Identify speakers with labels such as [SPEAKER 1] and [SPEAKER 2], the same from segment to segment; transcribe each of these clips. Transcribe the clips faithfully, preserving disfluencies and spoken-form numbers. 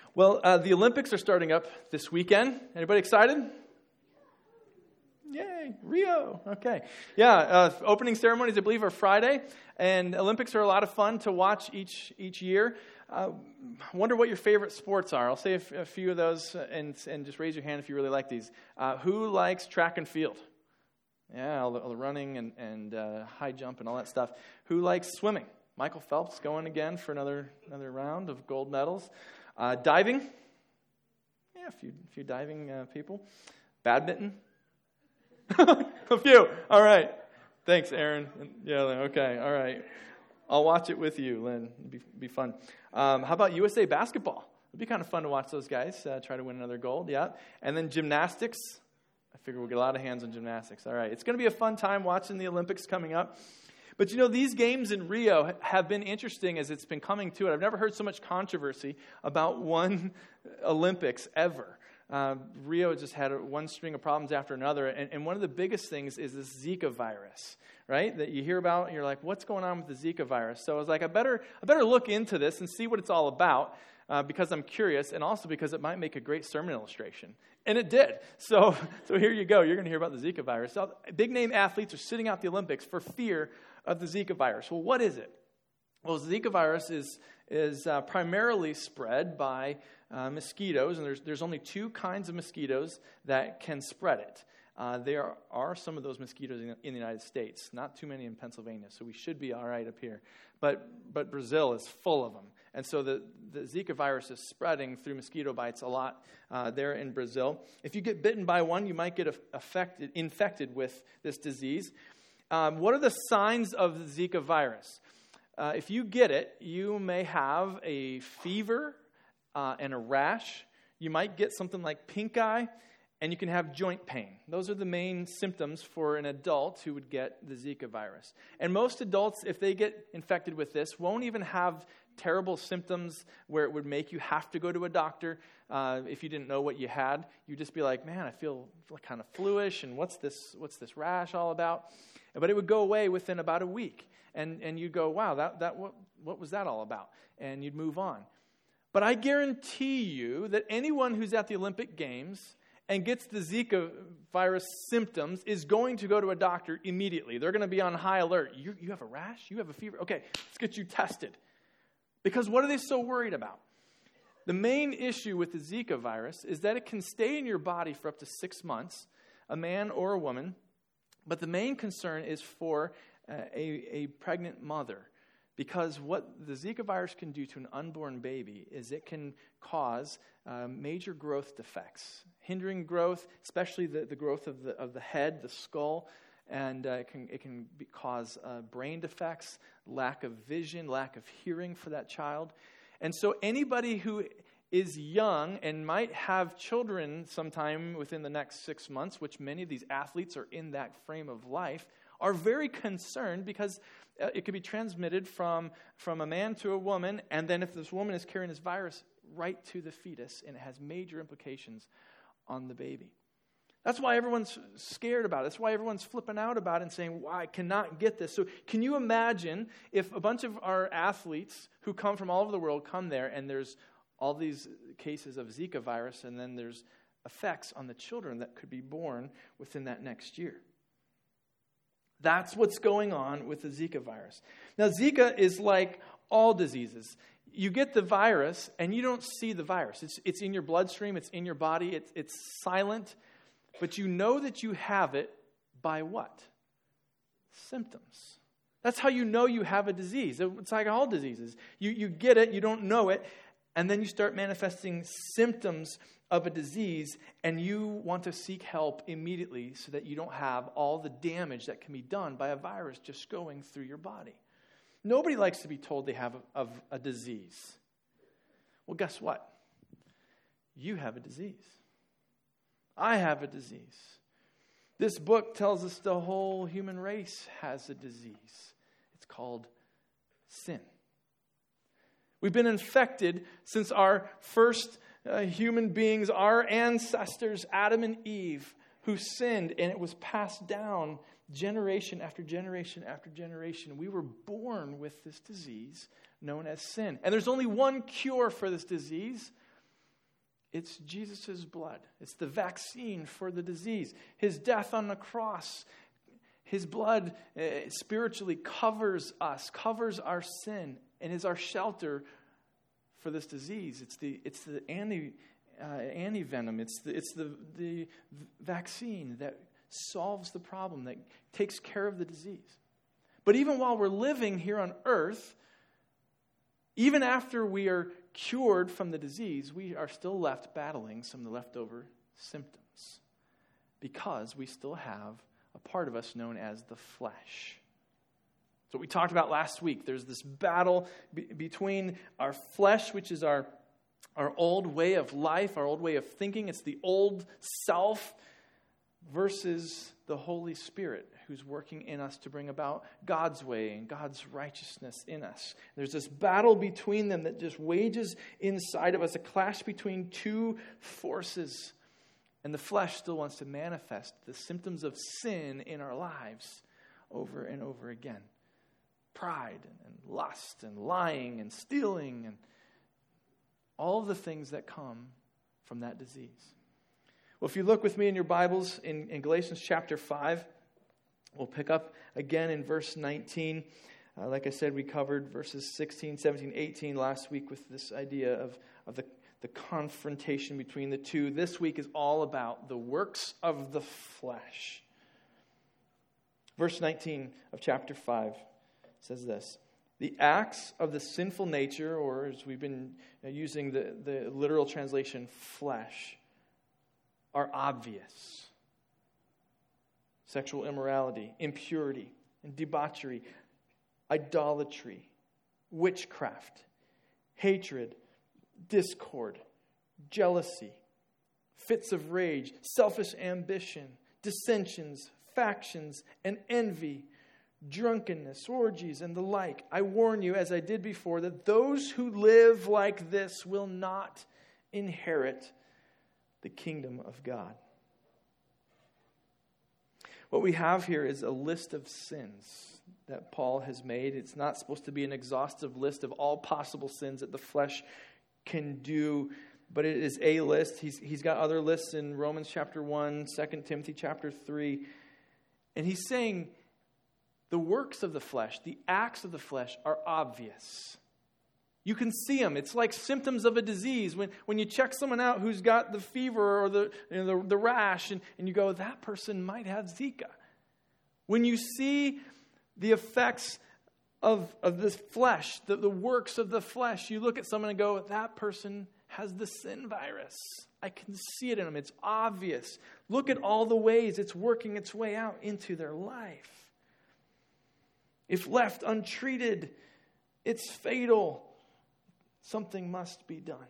[SPEAKER 1] Well, uh, the Olympics are starting up this weekend. Anybody excited? Yay, Rio. Okay. Yeah, uh, opening ceremonies, I believe, are Friday. And Olympics are a lot of fun to watch each each year. Uh, wonder what your favorite sports are. I'll say a, f- a few of those and, and just raise your hand if you really like these. Uh, who likes track and field? Yeah, all the, all the running and, and uh, high jump and all that stuff. Who likes swimming? Michael Phelps going again for another another round of gold medals. Uh, diving? Yeah, a few, few diving uh, people. Badminton? A few. All right. Thanks, Aaron. Yeah, okay. All right. I'll watch it with you, Lynn. It'd be, be fun. Um, how about U S A basketball? It'd be kind of fun to watch those guys uh, try to win another gold. Yeah. And then gymnastics. I figure we'll get a lot of hands on gymnastics. All right. It's going to be a fun time watching the Olympics coming up. But, you know, these games in Rio have been interesting as it's been coming to it. I've never heard so much controversy about one Olympics ever. Uh, Rio just had one string of problems after another. And, and one of the biggest things is this Zika virus, right? That you hear about and you're like, what's going on with the Zika virus? So I was like, I better, I better look into this and see what it's all about uh, because I'm curious and also because it might make a great sermon illustration. And it did. So, so here you go. You're going to hear about the Zika virus. So big name athletes are sitting out the Olympics for fear of the Zika virus. Well, what is it? Well, the Zika virus is is uh, primarily spread by uh, mosquitoes, and there's there's only two kinds of mosquitoes that can spread it. Uh, there are some of those mosquitoes in, in the United States, not too many in Pennsylvania, so we should be all right up here. But but Brazil is full of them, and so the, the Zika virus is spreading through mosquito bites a lot uh, there in Brazil. If you get bitten by one, you might get affected, infected with this disease. Um, what are the signs of the Zika virus? Uh, if you get it, you may have a fever uh, and a rash. You might get something like pink eye, and you can have joint pain. Those are the main symptoms for an adult who would get the Zika virus. And most adults, if they get infected with this, won't even have terrible symptoms where it would make you have to go to a doctor. Uh, if you didn't know what you had, you'd just be like, man, I feel, feel kind of fluish, and what's this, what's this rash all about? But it would go away within about a week. And and you'd go, wow, that that what, what was that all about? And you'd move on. But I guarantee you that anyone who's at the Olympic Games and gets the Zika virus symptoms is going to go to a doctor immediately. They're going to be on high alert. You, you have a rash? You have a fever? Okay, let's get you tested. Because what are they so worried about? The main issue with the Zika virus is that it can stay in your body for up to six months, a man or a woman. But the main concern is for uh, a, a pregnant mother, because what the Zika virus can do to an unborn baby is it can cause uh, major growth defects, hindering growth, especially the, the growth of the of the head, the skull, and uh, it can it can be, cause uh, brain defects, lack of vision, lack of hearing for that child. And so anybody who is young and might have children sometime within the next six months, which many of these athletes are in that frame of life, are very concerned because uh, it could be transmitted from, from a man to a woman, and then if this woman is carrying this virus, right to the fetus, and it has major implications on the baby. That's why everyone's scared about it. That's why everyone's flipping out about it and saying, well, I cannot get this. So can you imagine if a bunch of our athletes who come from all over the world come there and there's all these cases of Zika virus, and then there's effects on the children that could be born within that next year. That's what's going on with the Zika virus. Now, Zika is like all diseases. You get the virus, and you don't see the virus. It's, it's in your bloodstream. It's in your body. It's, it's silent. But you know that you have it by what? Symptoms. That's how you know you have a disease. It's like all diseases. You, you get it. You don't know it. And then you start manifesting symptoms of a disease, and you want to seek help immediately so that you don't have all the damage that can be done by a virus just going through your body. Nobody likes to be told they have a, of a disease. Well, guess what? You have a disease. I have a disease. This book tells us the whole human race has a disease. It's called sin. We've been infected since our first uh, human beings, our ancestors, Adam and Eve, who sinned, and it was passed down generation after generation after generation. We were born with this disease known as sin. And there's only one cure for this disease, It's Jesus' blood. It's the vaccine for the disease. His death on the cross, his blood uh, spiritually covers us, covers our sin, and is our shelter for this disease. It's the it's the anti uh, anti-venom. It's the it's the the vaccine that solves the problem, that takes care of the disease. But even while we're living here on earth, even after we are cured from the disease, we are still left battling some of the leftover symptoms because we still have a part of us known as the flesh. So what we talked about last week, there's this battle be- between our flesh, which is our, our old way of life, our old way of thinking. It's the old self versus the Holy Spirit who's working in us to bring about God's way and God's righteousness in us. There's this battle between them that just wages inside of us, a clash between two forces. And the flesh still wants to manifest the symptoms of sin in our lives over and over again. Pride and lust and lying and stealing and all of the things that come from that disease. Well, if you look with me in your Bibles in, in Galatians chapter five, we'll pick up again in verse nineteen. Uh, like I said, we covered verses sixteen, seventeen, eighteen last week with this idea of, of the, the confrontation between the two. This week is all about the works of the flesh. Verse nineteen of chapter five says this: the acts of the sinful nature, or as we've been using the, the literal translation, flesh, are obvious. Sexual immorality, impurity, and debauchery, idolatry, witchcraft, hatred, discord, jealousy, fits of rage, selfish ambition, dissensions, factions, and envy, drunkenness, orgies, and the like. I warn you, as I did before, that those who live like this will not inherit the kingdom of God. What we have here is a list of sins that Paul has made. It's not supposed to be an exhaustive list of all possible sins that the flesh can do, but it is a list. He's, he's got other lists in Romans chapter one, Second Timothy chapter three. And he's saying the works of the flesh, the acts of the flesh are obvious. You can see them. It's like symptoms of a disease. When when you check someone out who's got the fever or the you know, the, the rash, and, and you go, that person might have Zika. When you see the effects of, of this flesh, the, the works of the flesh, you look at someone and go, that person has the sin virus. I can see it in them. It's obvious. Look at all the ways it's working its way out into their life. If left untreated, it's fatal. Something must be done.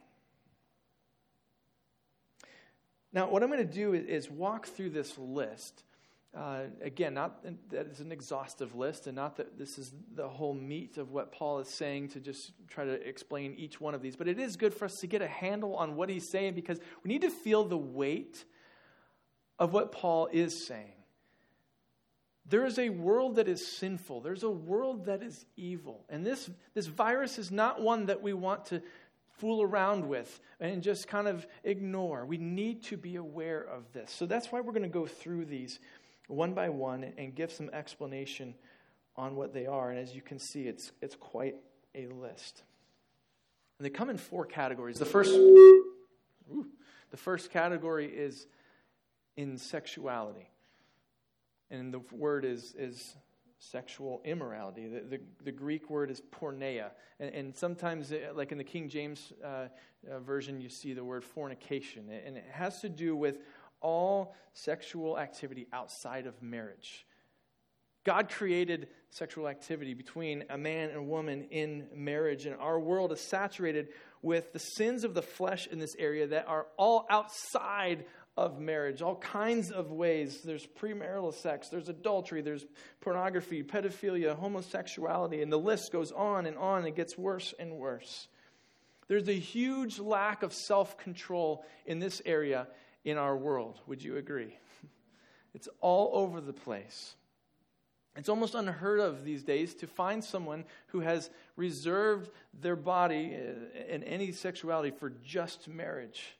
[SPEAKER 1] Now, what I'm going to do is walk through this list. Uh, again, not that it's an exhaustive list, and not that this is the whole meat of what Paul is saying to just try to explain each one of these. But it is good for us to get a handle on what he's saying, because we need to feel the weight of what Paul is saying. There is a world that is sinful. There's a world that is evil. And this, this virus is not one that we want to fool around with and just kind of ignore. We need to be aware of this. So that's why we're going to go through these one by one and give some explanation on what they are. And as you can see, it's it's quite a list. And they come in four categories. The first, ooh, the first category is in sexuality. And the word is is sexual immorality. The, the, the Greek word is porneia. And, and sometimes, like in the King James uh, uh, version, you see the word fornication. And it has to do with all sexual activity outside of marriage. God created sexual activity between a man and a woman in marriage. And our world is saturated with the sins of the flesh in this area that are all outside of marriage, all kinds of ways. There's premarital sex, there's adultery, there's pornography, pedophilia, homosexuality, and the list goes on and on. It gets worse and worse. There's a huge lack of self-control in this area in our world. Would you agree? It's all over the place. It's almost unheard of these days to find someone who has reserved their body and any sexuality for just marriage.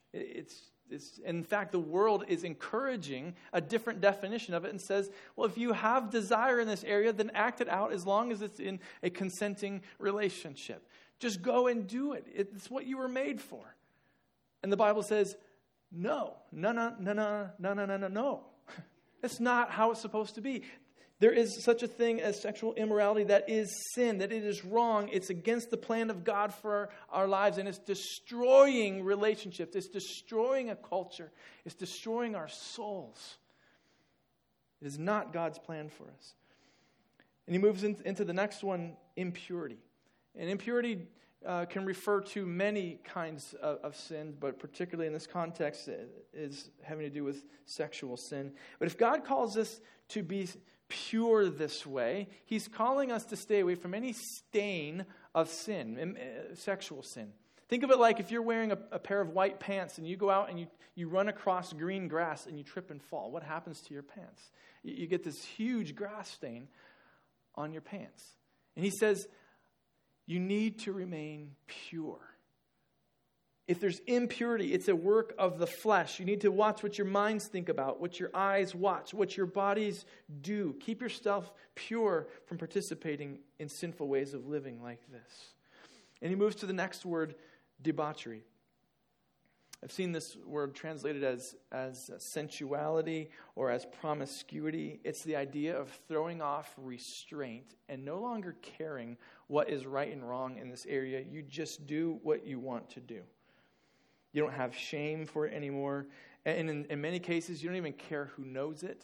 [SPEAKER 1] It's, it's, in fact, the world is encouraging a different definition of it and says, well, if you have desire in this area, then act it out as long as it's in a consenting relationship. Just go and do it. It's what you were made for. And the Bible says, no, no, no, no, no, no, no, no, no, no. That's not how it's supposed to be. There is such a thing as sexual immorality that is sin, that it is wrong. It's against the plan of God for our, our lives, and it's destroying relationships. It's destroying a culture. It's destroying our souls. It is not God's plan for us. And he moves in, into the next one, impurity. And impurity uh, can refer to many kinds of, of sin, but particularly in this context it is having to do with sexual sin. But if God calls us to be pure this way, he's calling us to stay away from any stain of sin, uh, sexual sin. Think of it like if you're wearing a, a pair of white pants and you go out and you, you run across green grass and you trip and fall. What happens to your pants? You, you get this huge grass stain on your pants. And he says, you need to remain pure. If there's impurity, it's a work of the flesh. You need to watch what your minds think about, what your eyes watch, what your bodies do. Keep yourself pure from participating in sinful ways of living like this. And he moves to the next word, debauchery. I've seen this word translated as, as sensuality or as promiscuity. It's the idea of throwing off restraint and no longer caring what is right and wrong in this area. You just do what you want to do. You don't have shame for it anymore. And in, in many cases, you don't even care who knows it.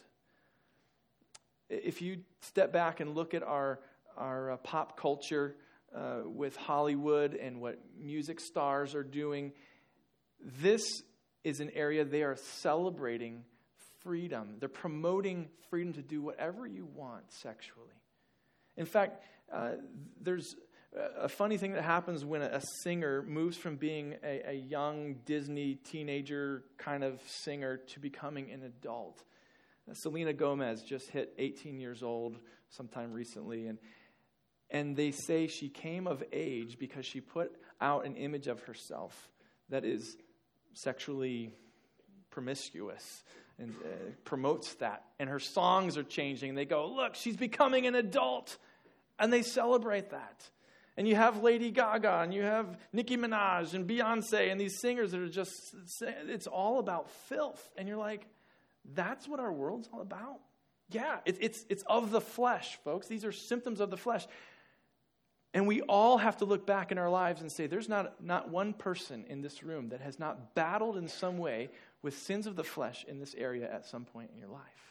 [SPEAKER 1] If you step back and look at our, our uh, pop culture uh, with Hollywood and what music stars are doing, this is an area they are celebrating freedom. They're promoting freedom to do whatever you want sexually. In fact, uh, there's a funny thing that happens when a singer moves from being a, a young Disney teenager kind of singer to becoming an adult. Selena Gomez just hit eighteen years old sometime recently, and and they say she came of age because she put out an image of herself that is sexually promiscuous and uh, promotes that. And her songs are changing. They go, look, she's becoming an adult, and they celebrate that. And you have Lady Gaga, and you have Nicki Minaj, and Beyonce, and these singers that are just, it's all about filth. And you're like, that's what our world's all about? Yeah, it, it's it's of the flesh, folks. These are symptoms of the flesh. And we all have to look back in our lives and say, there's not, not one person in this room that has not battled in some way with sins of the flesh in this area at some point in your life.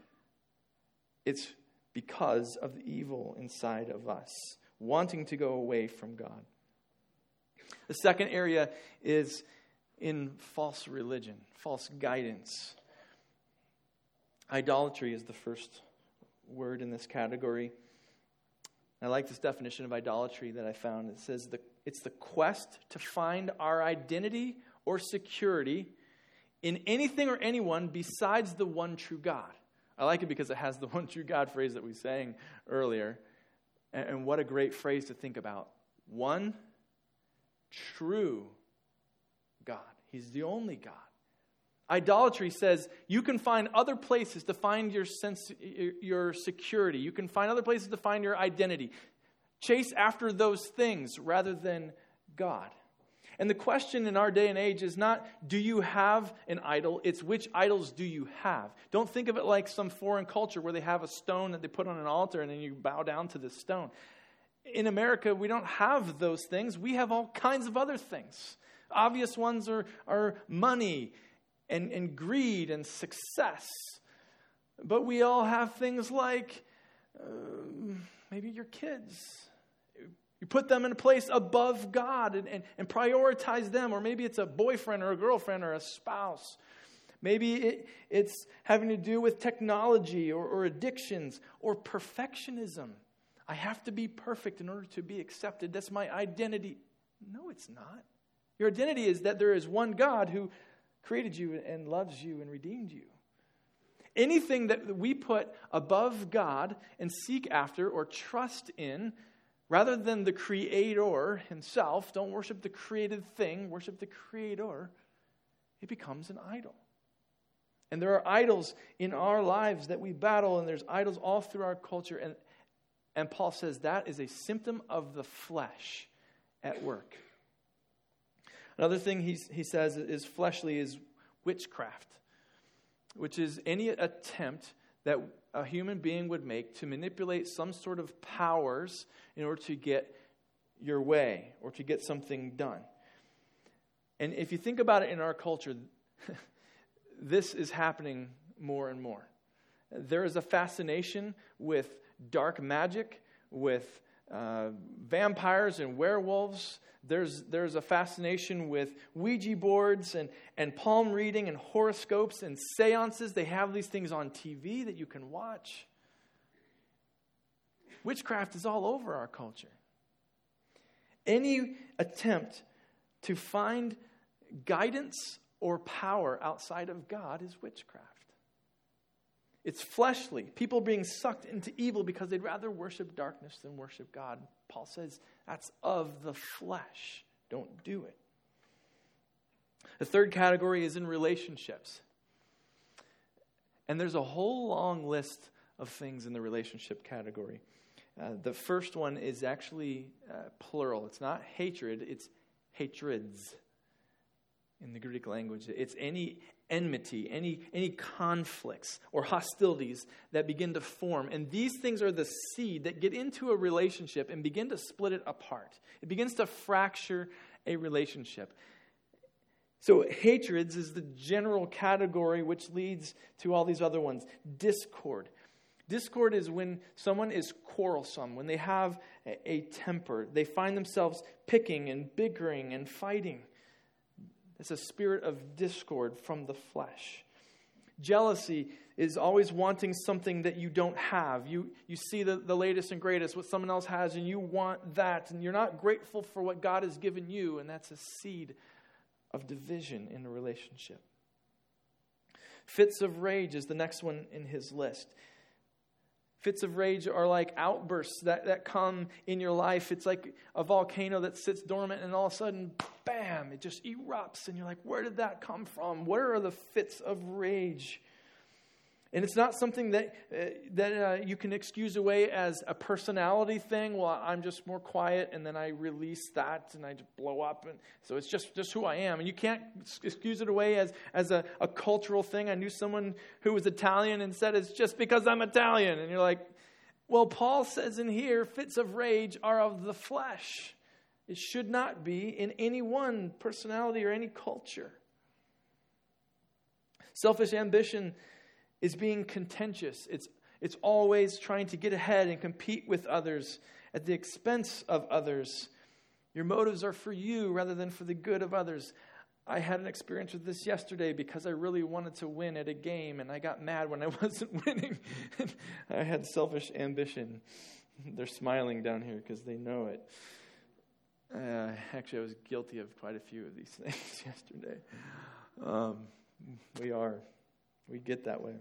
[SPEAKER 1] It's because of the evil inside of us, wanting to go away from God. The second area is in false religion, false guidance. Idolatry is the first word in this category. I like this definition of idolatry that I found. It says the, it's the quest to find our identity or security in anything or anyone besides the one true God. I like it because it has the one true God phrase that we sang earlier. And, and what a great phrase to think about. One true God. He's the only God. Idolatry says you can find other places to find your sense, your security. You can find other places to find your identity. Chase after those things rather than God. And the question in our day and age is not, do you have an idol? It's which idols do you have? Don't think of it like some foreign culture where they have a stone that they put on an altar and then you bow down to this stone. In America, we don't have those things. We have all kinds of other things. Obvious ones are, are money and, and greed and success. But we all have things like uh, maybe your kids. You put them in a place above God and, and, and prioritize them. Or maybe it's a boyfriend or a girlfriend or a spouse. Maybe it, it's having to do with technology or, or addictions or perfectionism. I have to be perfect in order to be accepted. That's my identity. No, it's not. Your identity is that there is one God who created you and loves you and redeemed you. Anything that we put above God and seek after or trust in, rather than the Creator himself, don't worship the created thing, worship the Creator, it becomes an idol. And there are idols in our lives that we battle, and there's idols all through our culture. And, and Paul says that is a symptom of the flesh at work. Another thing he's, he says is fleshly is witchcraft, which is any attempt that a human being would make to manipulate some sort of powers in order to get your way or to get something done. And if you think about it in our culture, this is happening more and more. There is a fascination with dark magic, with uh, vampires and werewolves. There's there's a fascination with Ouija boards and, and palm reading and horoscopes and seances. They have these things on T V that you can watch. Witchcraft is all over our culture. Any attempt to find guidance or power outside of God is witchcraft. It's fleshly. People being sucked into evil because they'd rather worship darkness than worship God. Paul says that's of the flesh. Don't do it. The third category is in relationships. And there's a whole long list of things in the relationship category. Uh, the first one is actually uh, plural. It's not hatred, it's hatreds in the Greek language. It's any enmity, any, any conflicts or hostilities that begin to form. And these things are the seed that get into a relationship and begin to split it apart. It begins to fracture a relationship. So hatreds is the general category which leads to all these other ones. Discord. Discord is when someone is quarrelsome, when they have a, a temper. They find themselves picking and bickering and fighting. It's a spirit of discord from the flesh. Jealousy is always wanting something that you don't have. You you see the, the latest and greatest, what someone else has, and you want that. And you're not grateful for what God has given you. And that's a seed of division in a relationship. Fits of rage is the next one in his list. Fits of rage are like outbursts that, that come in your life. It's like a volcano that sits dormant and all of a sudden, bam, it just erupts. And you're like, where did that come from? Where are the fits of rage? And it's not something that uh, that uh, you can excuse away as a personality thing. Well, I'm just more quiet, and then I release that, and I just blow up. And so it's just, just who I am. And you can't excuse it away as, as a, a cultural thing. I knew someone who was Italian and said, it's just because I'm Italian. And you're like, well, Paul says in here, fits of rage are of the flesh. It should not be in any one personality or any culture. Selfish ambition is being contentious. It's it's always trying to get ahead and compete with others at the expense of others. Your motives are for you rather than for the good of others. I had an experience with this yesterday because I really wanted to win at a game, and I got mad when I wasn't winning. I had selfish ambition. They're smiling down here because they know it. Uh, actually, I was guilty of quite a few of these things yesterday. Um, we are. We get that way.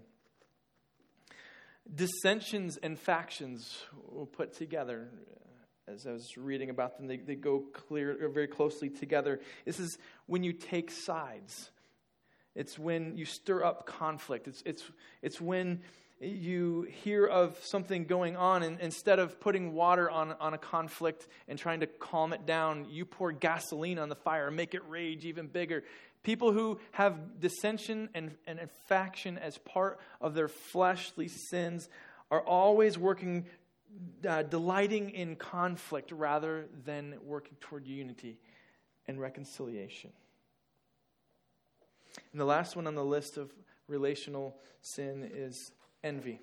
[SPEAKER 1] Dissensions and factions will put together. As I was reading about them, they, they go clear or very closely together. This is when you take sides. It's when you stir up conflict. It's it's it's when you hear of something going on, and instead of putting water on, on a conflict and trying to calm it down, you pour gasoline on the fire and make it rage even bigger. People who have dissension and, and faction as part of their fleshly sins are always working, uh, delighting in conflict rather than working toward unity and reconciliation. And the last one on the list of relational sin is envy.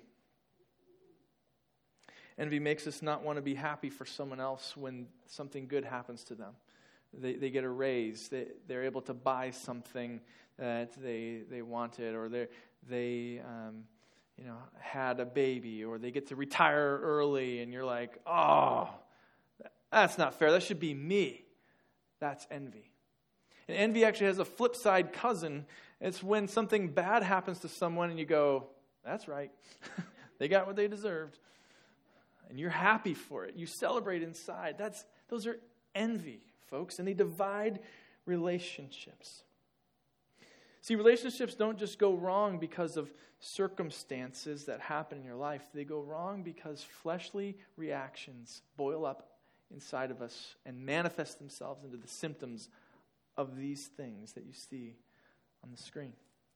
[SPEAKER 1] Envy makes us not want to be happy for someone else when something good happens to them. They they get a raise. They they're able to buy something that they they wanted, or they they um, you know had a baby, or they get to retire early, and you're like, oh, that's not fair. That should be me. That's envy. And envy actually has a flip side cousin. It's when something bad happens to someone, and you go, that's right. They got what they deserved, and you're happy for it. You celebrate inside. That's those are envy, folks, and they divide relationships. See, relationships don't just go wrong because of circumstances that happen in your life. They go wrong because fleshly reactions boil up inside of us and manifest themselves into the symptoms of these things that you see on the screen.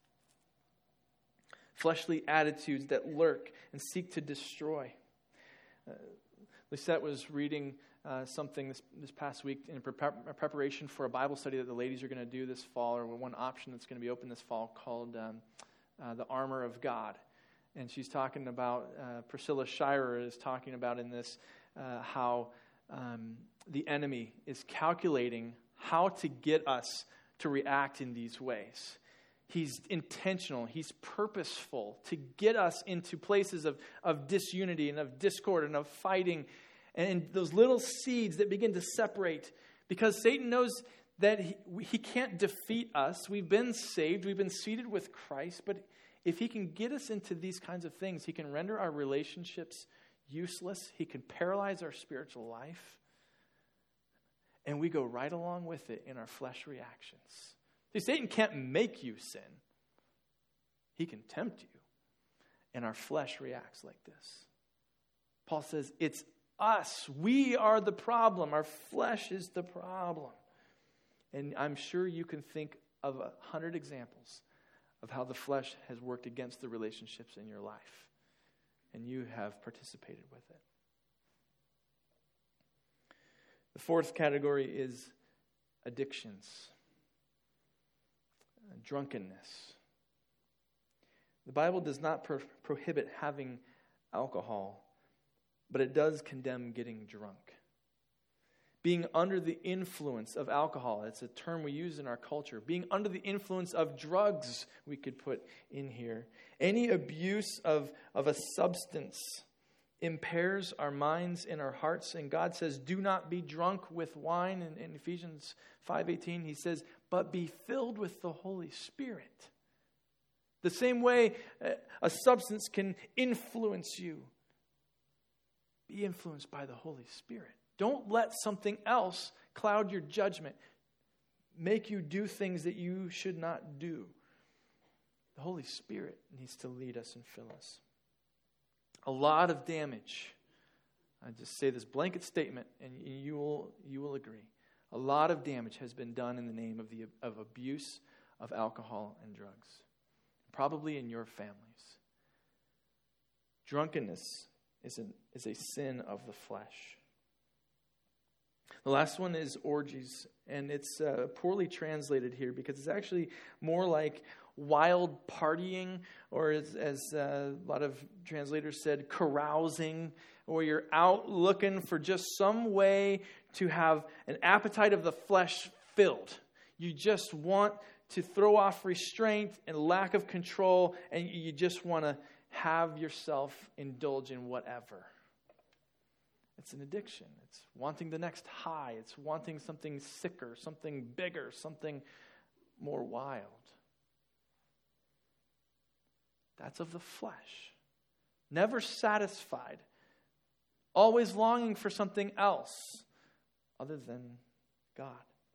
[SPEAKER 1] Fleshly attitudes that lurk and seek to destroy. Uh, Lisette was reading uh, something this, this past week in prepar- preparation for a Bible study that the ladies are going to do this fall, or one option that's going to be open this fall called um, uh, The Armor of God. And she's talking about, uh, Priscilla Shirer is talking about in this, uh, how um, the enemy is calculating how to get us to react in these ways. He's intentional. He's purposeful to get us into places of, of disunity and of discord and of fighting, and those little seeds that begin to separate, because Satan knows that he, he can't defeat us. We've been saved. We've been seated with Christ. But if he can get us into these kinds of things, he can render our relationships useless. He can paralyze our spiritual life. And we go right along with it in our flesh reactions. See, Satan can't make you sin. He can tempt you. And our flesh reacts like this. Paul says, it's us. We are the problem. Our flesh is the problem. And I'm sure you can think of a hundred examples of how the flesh has worked against the relationships in your life. And you have participated with it. The fourth category is addictions. Drunkenness. The Bible does not pro- prohibit having alcohol, but it does condemn getting drunk. Being under the influence of alcohol, it's a term we use in our culture. Being under the influence of drugs, we could put in here. Any abuse of, of a substance impairs our minds and our hearts. And God says, do not be drunk with wine. In, in Ephesians five eighteen, he says, but be filled with the Holy Spirit. The same way a substance can influence you, be influenced by the Holy Spirit. Don't let something else cloud your judgment, make you do things that you should not do. The Holy Spirit needs to lead us and fill us. A lot of damage. I just say this blanket statement, and you will you will agree. A lot of damage has been done in the name of the of abuse of alcohol and drugs, probably in your families. Drunkenness is a, is a sin of the flesh. The last one is orgies, and it's uh, poorly translated here because it's actually more like wild partying, or as, as uh, a lot of translators said, carousing, or you're out looking for just some way to have an appetite of the flesh filled. You just want to throw off restraint and lack of control, and you just want to have yourself indulge in whatever. It's an addiction. It's wanting the next high. It's wanting something sicker, something bigger, something more wild. That's of the flesh. Never satisfied. Always longing for something else other than God.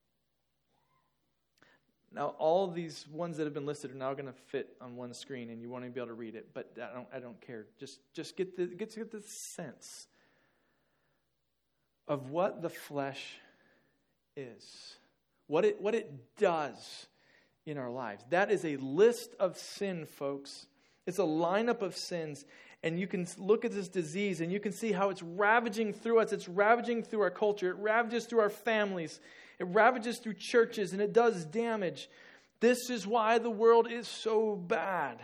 [SPEAKER 1] Now, all of these ones that have been listed are now going to fit on one screen, and you won't even be able to read it. But I don't. I don't care. Just, just get the get to get the sense of what the flesh is, what it what it does in our lives. That is a list of sin, folks. It's a lineup of sins, and you can look at this disease, and you can see how it's ravaging through us. It's ravaging through our culture. It ravages through our families. It ravages through churches, and it does damage. This is why the world is so bad.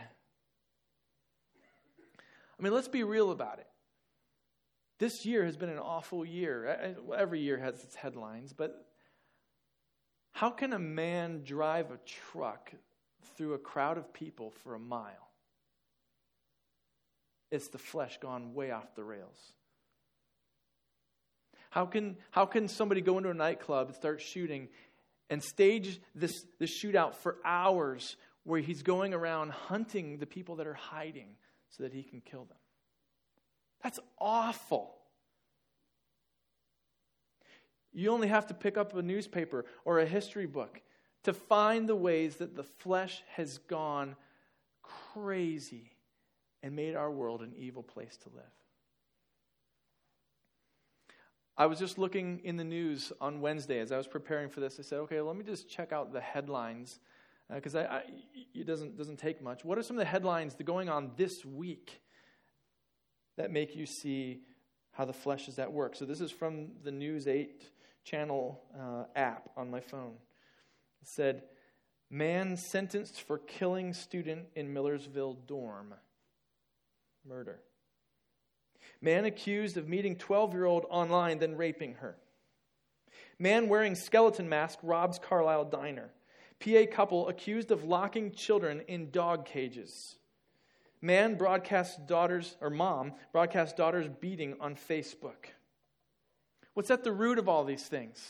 [SPEAKER 1] I mean, let's be real about it. This year has been an awful year. Every year has its headlines, but how can a man drive a truck through a crowd of people for a mile? It's the flesh gone way off the rails. How can how can somebody go into a nightclub and start shooting and stage this, this shootout for hours where he's going around hunting the people that are hiding so that he can kill them? That's awful. You only have to pick up a newspaper or a history book to find the ways that the flesh has gone crazy and made our world an evil place to live. I was just looking in the news on Wednesday as I was preparing for this. I said, okay, let me just check out the headlines because uh, I, I, it doesn't, doesn't take much. What are some of the headlines that are going on this week that make you see how the flesh is at work? So this is from the News eight channel uh, app on my phone. It said, man sentenced for killing student in Millersville dorm. Murder. Man accused of meeting twelve-year-old online, then raping her. Man wearing skeleton mask robs Carlisle diner. P A couple accused of locking children in dog cages. Man broadcasts daughters, or mom, broadcasts daughter's beating on Facebook. What's at the root of all these things?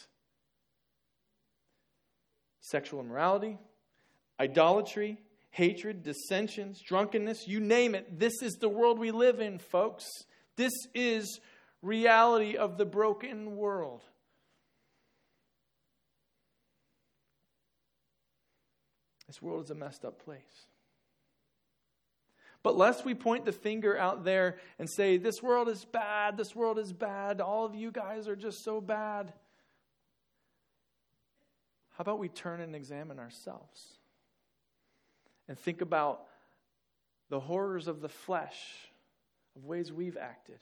[SPEAKER 1] Sexual immorality, idolatry, hatred, dissensions, drunkenness, you name it. This is the world we live in, folks. This is reality of the broken world. This world is a messed up place. But lest we point the finger out there and say, this world is bad, this world is bad, all of you guys are just so bad. How about we turn and examine ourselves and think about the horrors of the flesh, of ways we've acted.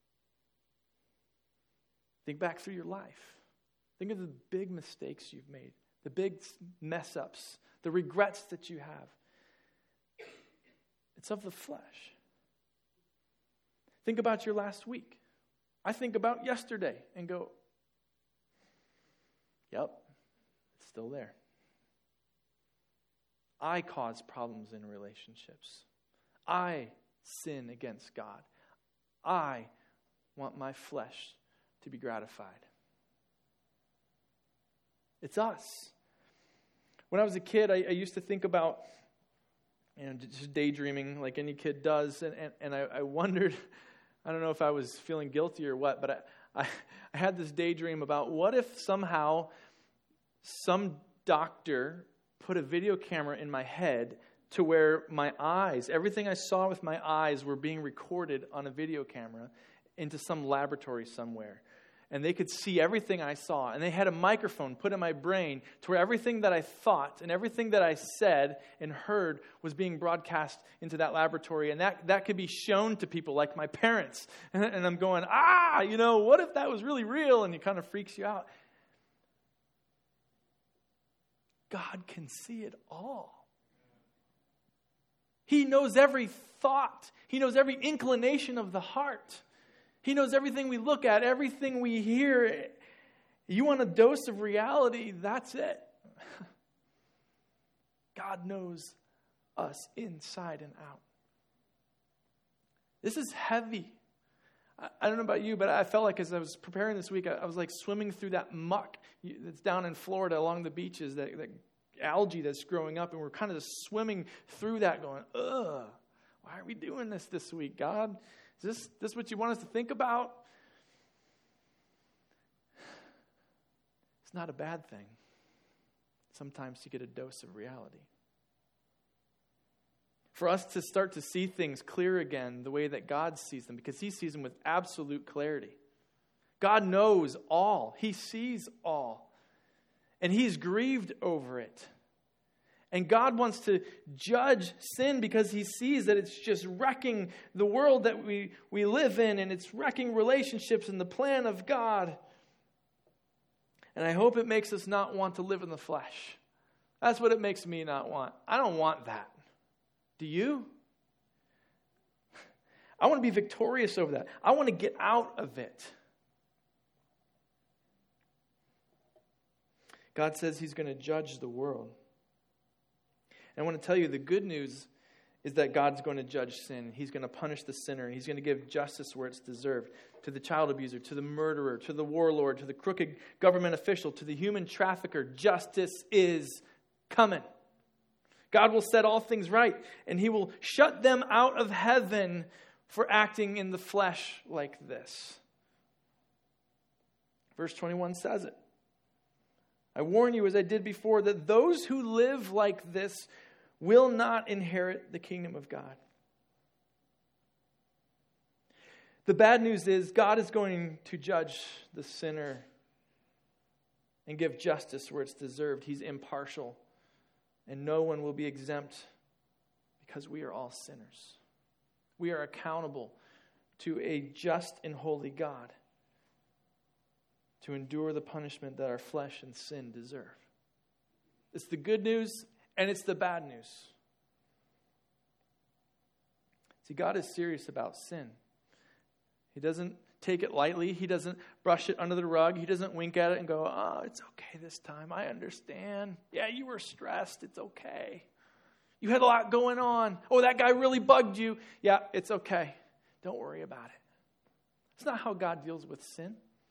[SPEAKER 1] Think back through your life. Think of the big mistakes you've made, the big mess ups, the regrets that you have. It's of the flesh. Think about your last week. I think about yesterday and go, yep, it's still there. I cause problems in relationships. I sin against God. I want my flesh to be gratified. It's us. When I was a kid, I, I used to think about, you know, just daydreaming like any kid does, and, and, and I, I wondered, I don't know if I was feeling guilty or what, but I, I, I had this daydream about what if somehow some doctor put a video camera in my head to where my eyes, everything I saw with my eyes were being recorded on a video camera into some laboratory somewhere. And they could see everything I saw. And they had a microphone put in my brain to where everything that I thought and everything that I said and heard was being broadcast into that laboratory. And that, that could be shown to people like my parents. And, and I'm going, ah, you know, what if that was really real? And it kind of freaks you out. God can see it all. He knows every thought. He knows every inclination of the heart. He knows everything we look at, everything we hear. You want a dose of reality, that's it. God knows us inside and out. This is heavy. I, I don't know about you, but I felt like as I was preparing this week, I, I was like swimming through that muck that's down in Florida along the beaches, that, that algae that's growing up, and we're kind of just swimming through that going, ugh, why are we doing this this week, God? Is this, this what you want us to think about? It's not a bad thing. Sometimes you get a dose of reality. For us to start to see things clear again the way that God sees them, because He sees them with absolute clarity. God knows all. He sees all. And He's grieved over it. And God wants to judge sin because He sees that it's just wrecking the world that we, we live in, and it's wrecking relationships and the plan of God. And I hope it makes us not want to live in the flesh. That's what it makes me not want. I don't want that. Do you? I want to be victorious over that. I want to get out of it. God says He's going to judge the world. And I want to tell you, the good news is that God's going to judge sin. He's going to punish the sinner. He's going to give justice where it's deserved. To the child abuser, to the murderer, to the warlord, to the crooked government official, to the human trafficker. Justice is coming. God will set all things right, and He will shut them out of heaven for acting in the flesh like this. Verse twenty-one says it. I warn you, as I did before, that those who live like this will not inherit the kingdom of God. The bad news is God is going to judge the sinner and give justice where it's deserved. He's impartial, and no one will be exempt because we are all sinners. We are accountable to a just and holy God to endure the punishment that our flesh and sin deserve. It's the good news and it's the bad news. See, God is serious about sin. He doesn't take it lightly. He doesn't brush it under the rug. He doesn't wink at it and go, oh, it's okay this time. I understand. Yeah, you were stressed. It's okay. You had a lot going on. Oh, that guy really bugged you. Yeah, it's okay. Don't worry about it. It's not how God deals with sin.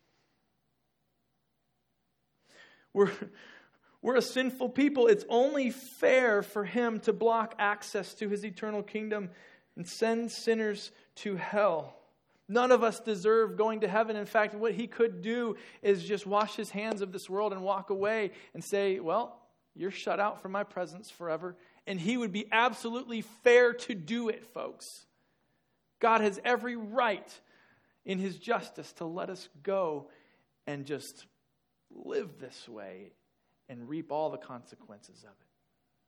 [SPEAKER 1] We're, we're a sinful people. It's only fair for him to block access to his eternal kingdom and send sinners to hell. None of us deserve going to heaven. In fact, what he could do is just wash his hands of this world and walk away and say, well, you're shut out from my presence forever. And he would be absolutely fair to do it, folks. God has every right in his justice to let us go and just live this way and reap all the consequences of it.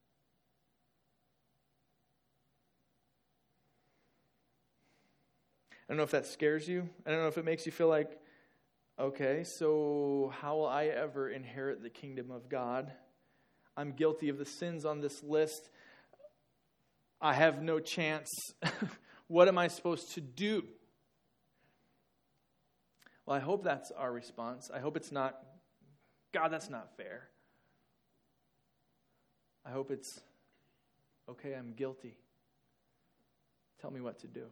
[SPEAKER 1] I don't know if that scares you. I don't know if it makes you feel like, okay, so how will I ever inherit the kingdom of God? I'm guilty of the sins on this list. I have no chance. What am I supposed to do? Well, I hope that's our response. I hope it's not, God, that's not fair. I hope it's, okay, I'm guilty. Tell me what to do.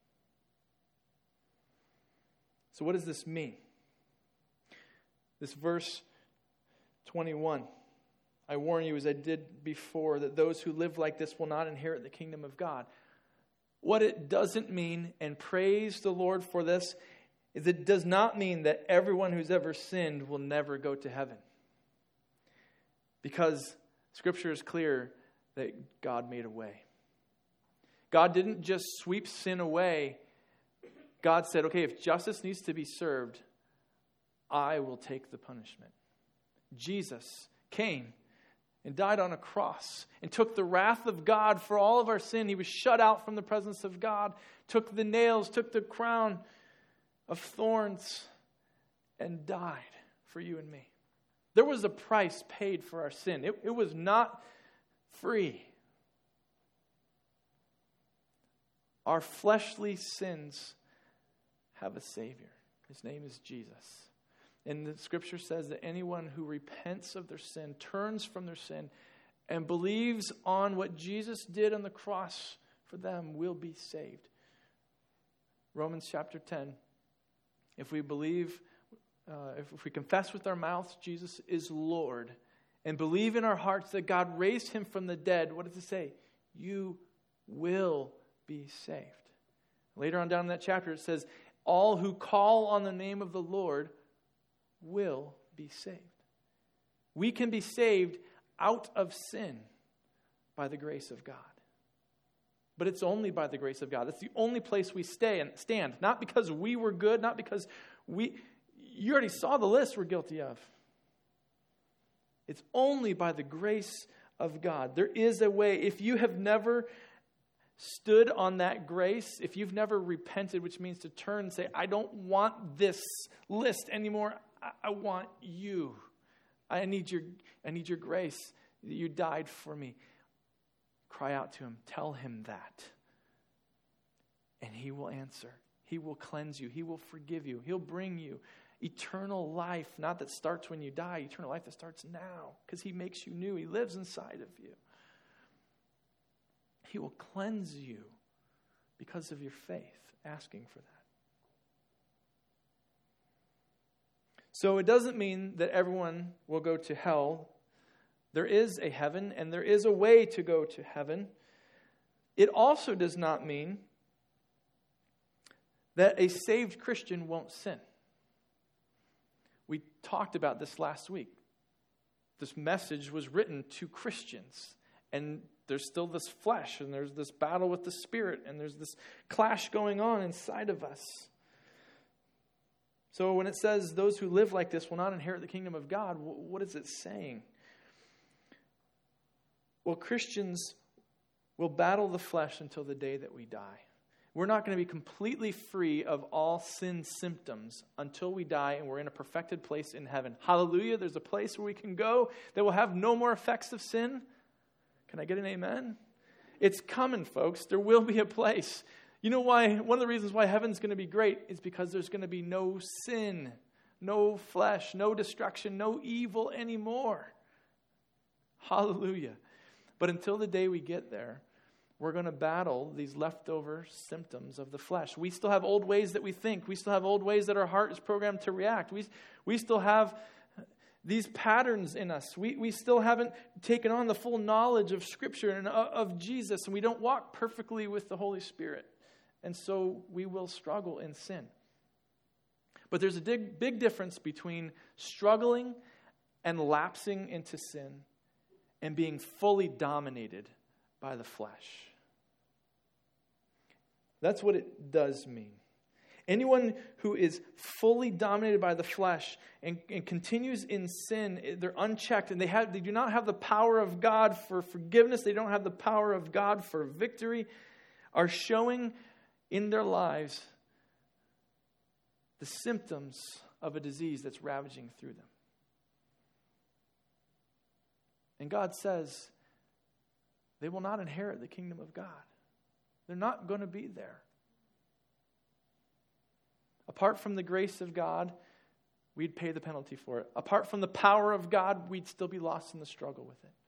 [SPEAKER 1] So what does this mean? This verse twenty-one. I warn you, as I did before, that those who live like this will not inherit the kingdom of God. What it doesn't mean, and praise the Lord for this, is it does not mean that everyone who's ever sinned will never go to heaven. Because Scripture is clear that God made a way. God didn't just sweep sin away. God said, okay, if justice needs to be served, I will take the punishment. Jesus came and died on a cross and took the wrath of God for all of our sin. He was shut out from the presence of God, took the nails, took the crown of thorns, and died for you and me. There was a price paid for our sin. It, it was not free. Our fleshly sins have a Savior. His name is Jesus. And the Scripture says that anyone who repents of their sin, turns from their sin, and believes on what Jesus did on the cross for them will be saved. Romans chapter ten. If we believe, uh, if, if we confess with our mouths Jesus is Lord, and believe in our hearts that God raised him from the dead, what does it say? You will be saved. Later on down in that chapter it says, all who call on the name of the Lord will be saved. We can be saved out of sin by the grace of God. But it's only by the grace of God. That's the only place we stay and stand. Not because we were good, not because we... You already saw the list we're guilty of. It's only by the grace of God. There is a way. If you have never stood on that grace, if you've never repented, which means to turn and say, I don't want this list anymore. I, I want you. I need your, I need your grace. You died for me. Cry out to him. Tell him that. And he will answer. He will cleanse you. He will forgive you. He'll bring you eternal life, not that starts when you die, eternal life that starts now, because he makes you new. He lives inside of you. He will cleanse you because of your faith, asking for that. So it doesn't mean that everyone will go to hell. There is a heaven, and there is a way to go to heaven. It also does not mean that a saved Christian won't sin. We talked about this last week. this message was written to Christians. And there's still this flesh, and there's this battle with the Spirit, and there's this clash going on inside of us. So when it says those who live like this will not inherit the kingdom of God, what is it saying? Well, Christians will battle the flesh until the day that we die. We're not going to be completely free of all sin symptoms until we die and we're in a perfected place in heaven. Hallelujah, there's a place where we can go that will have no more effects of sin. Can I get an amen? It's coming, folks. There will be a place. You know why? One of the reasons why heaven's going to be great is because there's going to be no sin, no flesh, no destruction, no evil anymore. Hallelujah. But until the day we get there, we're going to battle these leftover symptoms of the flesh. We still have old ways that we think. We still have old ways that our heart is programmed to react. We, we still have these patterns in us. We, we still haven't taken on the full knowledge of Scripture and of Jesus, and we don't walk perfectly with the Holy Spirit. And so we will struggle in sin. But there's a big, big difference between struggling and lapsing into sin and being fully dominated by the flesh. That's what it does mean. Anyone who is fully dominated by the flesh and, and continues in sin, they're unchecked, and they have they do not have the power of God for forgiveness, they don't have the power of God for victory, are showing in their lives the symptoms of a disease that's ravaging through them. And God says they will not inherit the kingdom of God. They're not going to be there. Apart from the grace of God, we'd pay the penalty for it. Apart from the power of God, we'd still be lost in the struggle with it.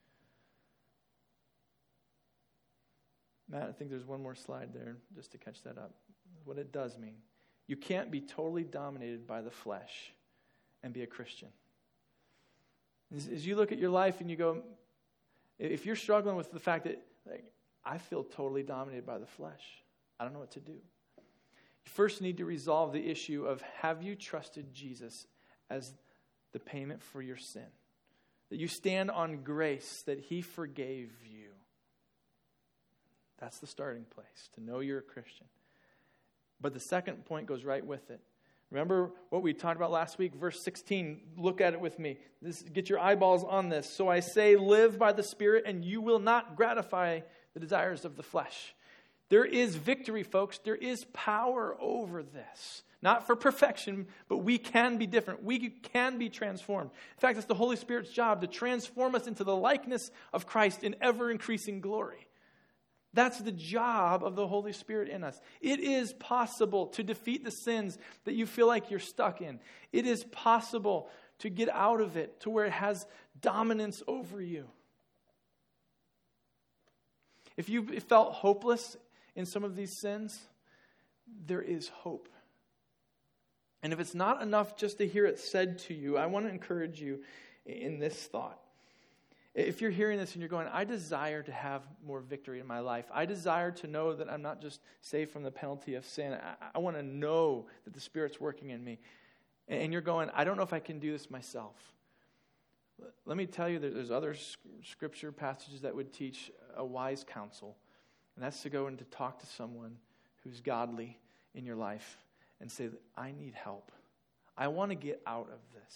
[SPEAKER 1] Matt, I think there's one more slide there just to catch that up. What it does mean. You can't be totally dominated by the flesh and be a Christian. As, as you look at your life and you go, if you're struggling with the fact that, like, I feel totally dominated by the flesh, I don't know what to do. You first need to resolve the issue of, have you trusted Jesus as the payment for your sin? That you stand on grace, that He forgave you. That's the starting place, to know you're a Christian. But the second point goes right with it. Remember what we talked about last week, verse sixteen. Look at it with me. This, get your eyeballs on this. So I say, live by the Spirit, and you will not gratify the desires of the flesh. There is victory, folks. There is power over this. Not for perfection, but we can be different. We can be transformed. In fact, it's the Holy Spirit's job to transform us into the likeness of Christ in ever-increasing glory. That's the job of the Holy Spirit in us. It is possible to defeat the sins that you feel like you're stuck in. It is possible to get out of it to where it has dominance over you. If you felt hopeless in some of these sins, there is hope. And if it's not enough just to hear it said to you, I want to encourage you in this thought. If you're hearing this and you're going, I desire to have more victory in my life. I desire to know that I'm not just saved from the penalty of sin. I, I want to know that the Spirit's working in me. And you're going, I don't know if I can do this myself. Let me tell you that there's other scripture passages that would teach a wise counsel. And that's to go and to talk to someone who's godly in your life and say, I need help. I want to get out of this.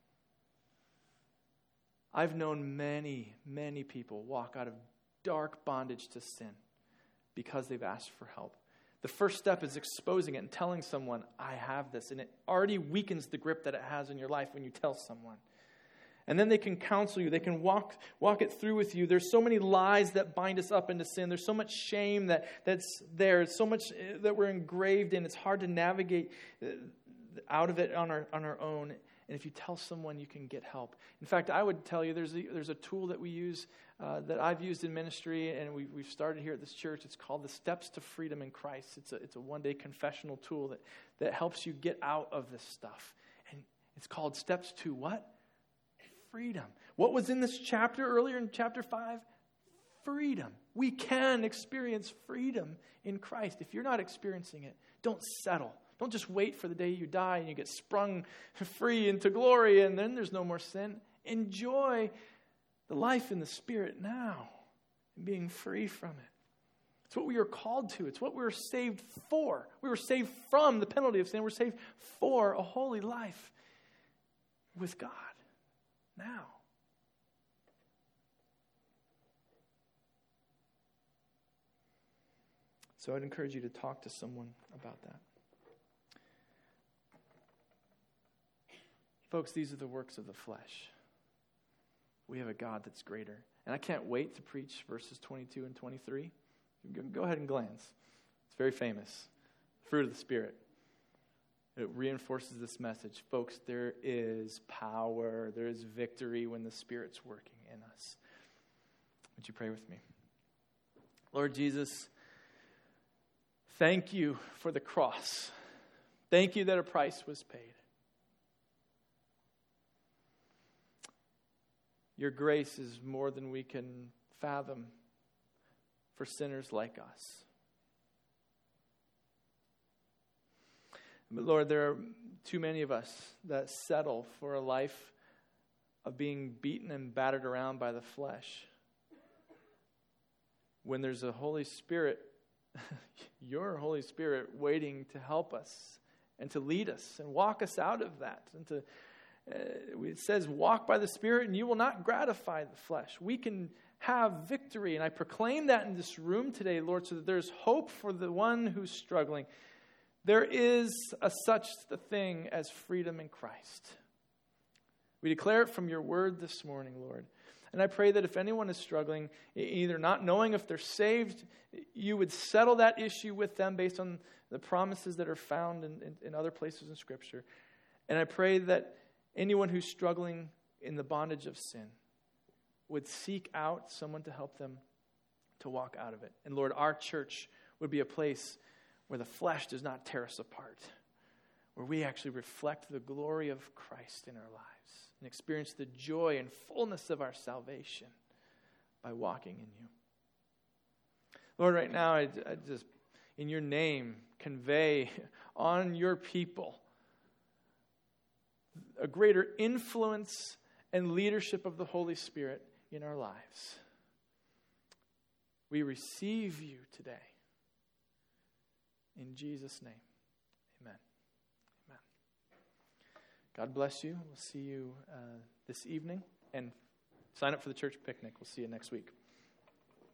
[SPEAKER 1] I've known many, many people walk out of dark bondage to sin because they've asked for help. The first step is exposing it and telling someone, I have this. And it already weakens the grip that it has in your life when you tell someone. And then they can counsel you. They can walk walk it through with you. There's so many lies that bind us up into sin. There's so much shame that, that's there. There's so much that we're engraved in. It's hard to navigate out of it on our on our own. And if you tell someone, you can get help. In fact, I would tell you there's a, there's a tool that we use, uh, that I've used in ministry, and we, we've started here at this church. It's called the Steps to Freedom in Christ. It's a, it's a one-day confessional tool that, that helps you get out of this stuff. And it's called Steps to what? Freedom. What was in this chapter earlier in chapter five? Freedom. We can experience freedom in Christ. If you're not experiencing it, don't settle. Don't just wait for the day you die and you get sprung free into glory and then there's no more sin. enjoy the life in the Spirit now and being free from it. It's what we are called to. It's what we were saved for. We were saved from the penalty of sin. We're saved for a holy life with God now. So I'd encourage you to talk to someone about that. Folks, these are the works of the flesh. We have a God that's greater. And I can't wait to preach verses twenty-two and twenty-three. Go ahead and glance. It's very famous. Fruit of the Spirit. It reinforces this message. Folks, there is power. There is victory when the Spirit's working in us. Would you pray with me? Lord Jesus, thank you for the cross. Thank you that a price was paid. Your grace is more than we can fathom for sinners like us. But Lord, there are too many of us that settle for a life of being beaten and battered around by the flesh. When there's a Holy Spirit, your Holy Spirit waiting to help us and to lead us and walk us out of that. And to uh, it says, walk by the Spirit and you will not gratify the flesh. We can have victory. And I proclaim that in this room today, Lord, so that there's hope for the one who's struggling. There is a such a thing as freedom in Christ. We declare it from your word this morning, Lord. And I pray that if anyone is struggling, either not knowing if they're saved, you would settle that issue with them based on the promises that are found in, in, in other places in Scripture. And I pray that anyone who's struggling in the bondage of sin would seek out someone to help them to walk out of it. And Lord, our church would be a place where the flesh does not tear us apart, where we actually reflect the glory of Christ in our lives and experience the joy and fullness of our salvation by walking in you. Lord, right now, I, I just, in your name, convey on your people a greater influence and leadership of the Holy Spirit in our lives. We receive you today. In Jesus' name, amen. Amen. God bless you. We'll see you uh, this evening. And sign up for the church picnic. We'll see you next week.